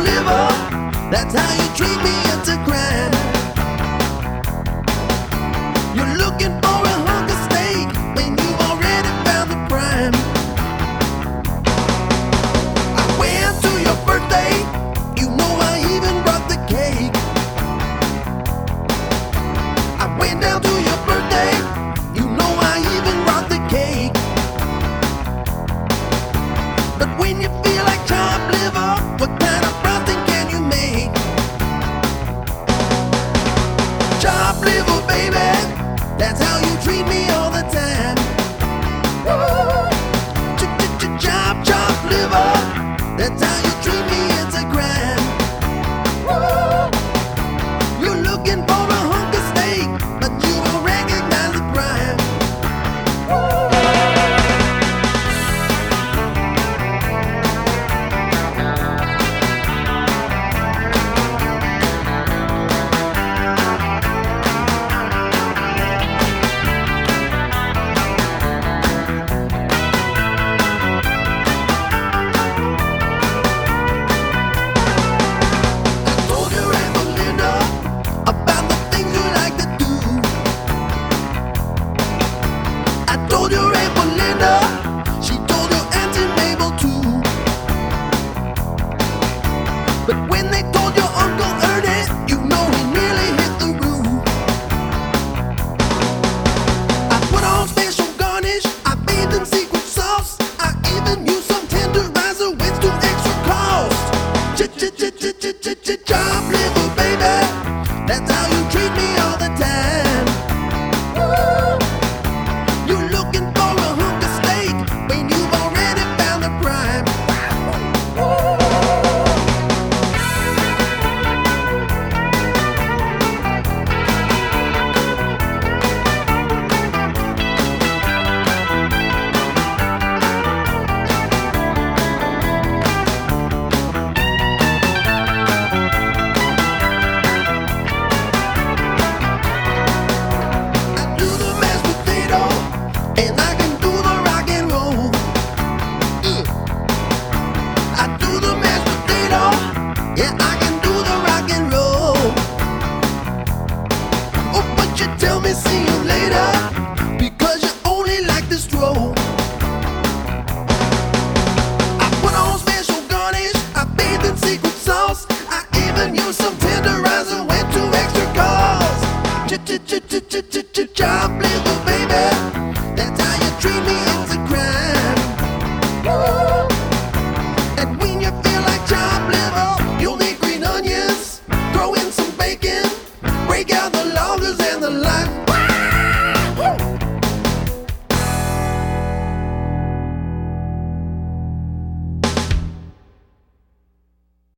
liver, that's how you treat me, it's a crime. You're looking for a hunk of steak when you've already found the prime. I went to your birthday, you know I even brought the cake. I went down to your birthday, you know I even brought the cake. But when you feel like chopped liver, what kind of frosting can you make? Chopped liver, baby, that's how you treat me all the time. Chop, chop liver, that's how you treat me, it's a crime. You're looking for a hunk of steak, but you won't recognize the prime. About the things you like to do. I told your Aunt Belinda, she told your Auntie Mabel too. But when they told your Uncle Ernest, you know he nearly hit the roof. I put on special garnish, I bathed in secret sauce, I even used some tenderizer with 2 extra cost. Chop liver, baby, that's how you treat me all the time. You're looking for a hunk of steak when you've already found the prime. And I can do the rock and roll. I do the mashed potato. Yeah, I can do the rock and roll. Oh, but you tell me see you later because you only like the stroll. I put on special garnish, I bathed in secret sauce, I even used some tenderizer, went 2 extra calls. Chop liver, baby, that's how you treat me, it's a crime. And when you feel like chopped liver, you'll need green onions, throw in some bacon, break out the